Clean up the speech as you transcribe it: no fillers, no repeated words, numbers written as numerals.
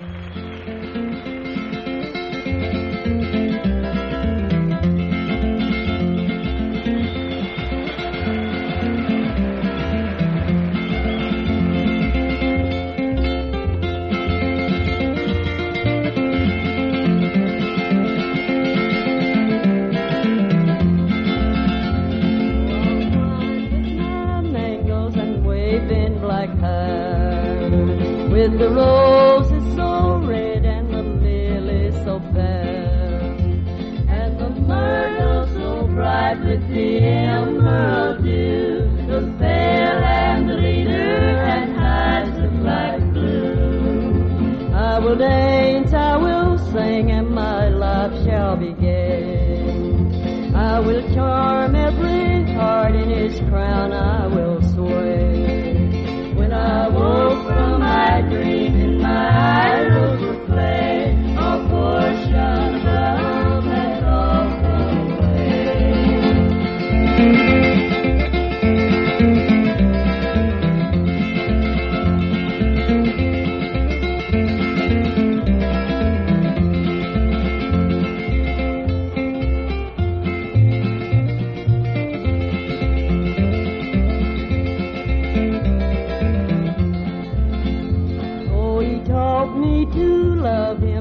With the roses so red and the lilies so fair, and the myrtle so bright with the emerald dew, the pale and the leader and hyacinth blue. I will dance, I will sing, and my life shall be gay. I will charm every heart, in his crown I will sway. When I woke from my dream, in my eyes was a play, a portion of love has all gone away. Taught me to love him.